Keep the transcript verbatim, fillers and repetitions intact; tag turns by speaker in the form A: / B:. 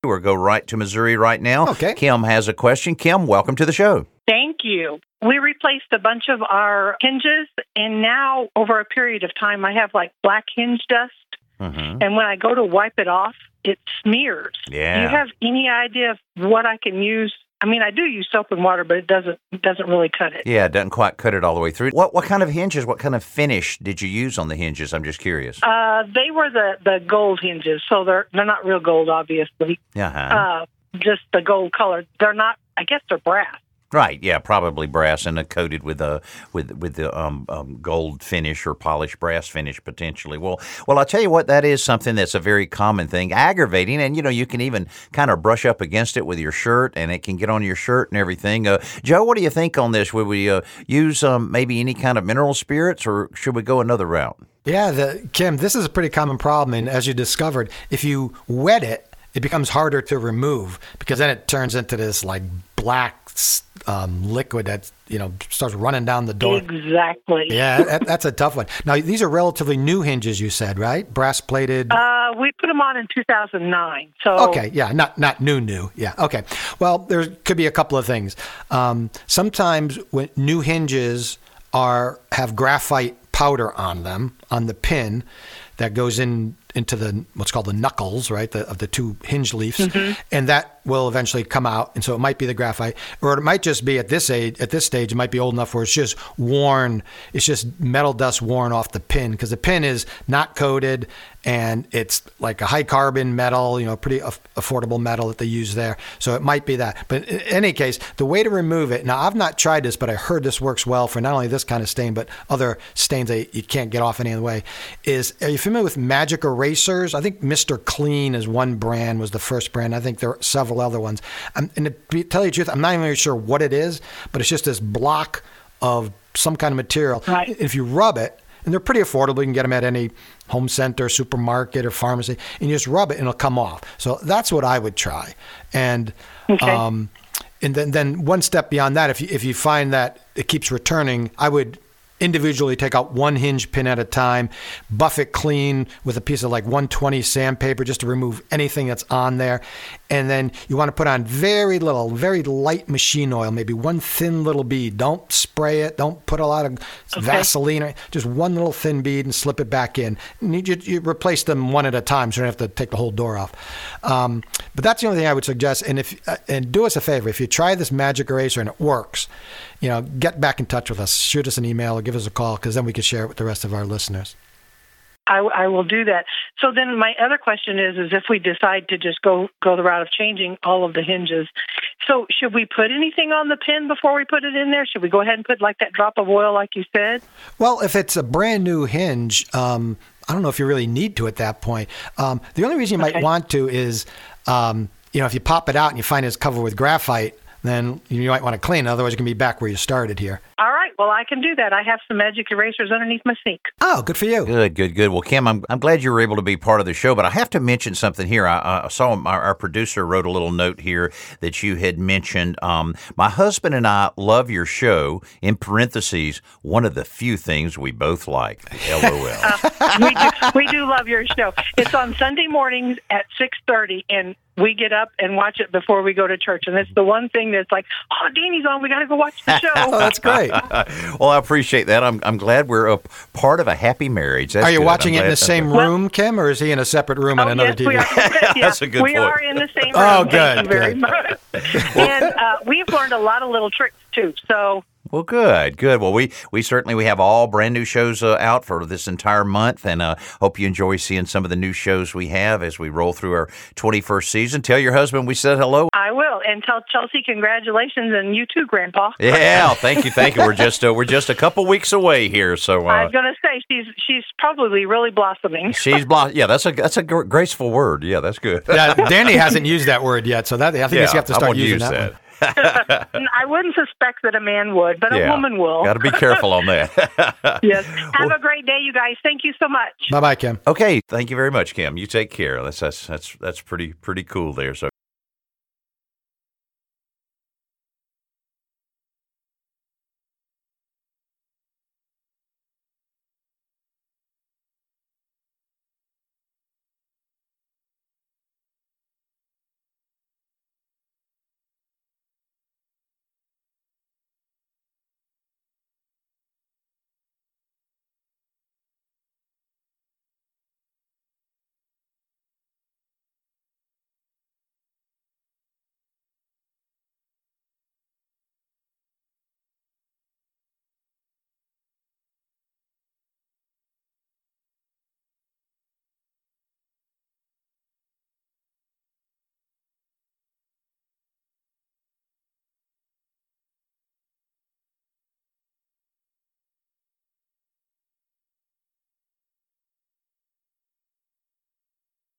A: or go right to Missouri right now.
B: Okay.
A: Kim has a question. Kim, welcome to the show.
C: Thank you. We replaced a bunch of our hinges, and now over a period of time, I have like black hinge dust. Mm-hmm. And when I go to wipe it off, it smears.
A: Yeah.
C: Do you have any idea of what I can use? I mean, I do use soap and water, but it doesn't it doesn't really cut it.
A: Yeah, it doesn't quite cut it all the way through. What what kind of hinges, what kind of finish did you use on the hinges? I'm just curious.
C: Uh, they were the, the gold hinges, so they're they're not real gold, obviously.
A: Uh-huh.
C: Uh, just the gold color. They're not, I guess they're brass.
A: Right, yeah, probably brass and uh, coated with a with with the um, um, gold finish or polished brass finish potentially. Well, well, I'll tell you what, that is something that's a very common thing, aggravating, and you know you can even kind of brush up against it with your shirt, and it can get on your shirt and everything. Uh, Joe, what do you think on this? Would we uh, use um, maybe any kind of mineral spirits, or should we go another route?
B: Yeah, the, Kim, this is a pretty common problem, and as you discovered, if you wet it, it becomes harder to remove because then it turns into this like black um, liquid that you know starts running down the door.
C: Exactly.
B: Yeah, that, that's a tough one. Now these are relatively new hinges, you said, right? Brass plated.
C: Uh, we put them on in two thousand nine. So
B: okay, yeah, not not new, new. Yeah, okay. Well, there could be a couple of things. Um, sometimes when new hinges are have graphite powder on them on the pin that goes in into the what's called the knuckles, right, the, of the two hinge leaves, mm-hmm. and that will eventually come out. And so it might be the graphite, or it might just be at this age, at this stage, it might be old enough where it's just worn. It's just metal dust worn off the pin because the pin is not coated and it's like a high carbon metal, you know, pretty aff- affordable metal that they use there. So it might be that. But in any case, the way to remove it, now I've not tried this, but I heard this works well for not only this kind of stain, but other stains that you can't get off any other way, is, are you familiar with magic erasers? I think Mister Clean is one brand, was the first brand. I think there are several other ones. Um, and to tell you the truth, I'm not even really sure what it is, but it's just this block of some kind of material.
C: Right.
B: If you rub it, and they're pretty affordable. You can get them at any home center, supermarket, or pharmacy, and you just rub it and it'll come off. So that's what I would try. And
C: okay.
B: um, and then, then one step beyond that, if you, if you find that it keeps returning, I would individually take out one hinge pin at a time, buff it clean with a piece of like one twenty sandpaper just to remove anything that's on there. And then you want to put on very little, very light machine oil, maybe one thin little bead. Don't spray it. Don't put a lot of okay. Vaseline. Just one little thin bead and slip it back in. And you, you replace them one at a time so you don't have to take the whole door off. Um, but that's the only thing I would suggest. And if uh, and do us a favor. If you try this magic eraser and it works, you know, get back in touch with us. Shoot us an email or give us a call because then we can share it with the rest of our listeners.
C: I, I will do that. So then my other question is, is if we decide to just go, go the route of changing all of the hinges, so should we put anything on the pin before we put it in there? Should we go ahead and put like that drop of oil like you said?
B: Well, if it's a brand new hinge, um, I don't know if you really need to at that point. Um, the only reason you might okay. want to is, um, you know, if you pop it out and you find it's covered with graphite, then you might want to clean it. Otherwise, you can be back where you started here.
C: All right. Well, I can do that. I have some magic erasers underneath my sink.
B: Oh, good for you.
A: Good, good, good. Well, Kim, I'm I'm glad you were able to be part of the show, but I have to mention something here. I, I saw our, our producer wrote a little note here that you had mentioned. Um, my husband and I love your show, in parentheses, one of the few things we both like, LOL.
C: uh, we, do, we do love your show. It's on Sunday mornings at six thirty, and we get up and watch it before we go to church. And it's the one thing that's like, oh, Danny's on. We got to go watch the show.
B: Oh, that's great.
A: Well, I appreciate that. I'm I'm glad we're a part of a happy marriage. That's
B: are you
A: good.
B: watching
A: I'm
B: it in the same room,
C: well,
B: Kim, or is he in a separate room
C: oh,
B: on another
C: yes,
B: T V?
C: We are. Yeah,
A: that's a good
C: we
A: point.
C: are in the same room.
B: Oh, good.
C: Thank you very
B: good.
C: much. And uh, we've learned a lot of little tricks, too. So...
A: Well, good, good. Well, we, we certainly we have all brand new shows uh, out for this entire month, and uh, hope you enjoy seeing some of the new shows we have as we roll through our twenty-first season. Tell your husband we said hello.
C: I will, and tell Chelsea congratulations, and you too, Grandpa.
A: Yeah, thank you, thank you. We're just uh, we're just a couple weeks away here, so uh,
C: I was going to say she's she's probably really blossoming.
A: She's blo- Yeah, that's a that's a gr- graceful word. Yeah, that's good.
B: Yeah, Danny hasn't used that word yet, so that I think
A: yeah,
B: you have to start using
A: use
B: that.
A: that.
B: One.
C: I wouldn't suspect that a man would, but
A: yeah,
C: a woman will.
A: Got to be careful on that.
C: Yes. Have a great day, you guys. Thank you so much.
B: Bye-bye, Kim.
A: Okay, thank you very much, Kim. You take care. That's that's that's that's pretty pretty cool there. So.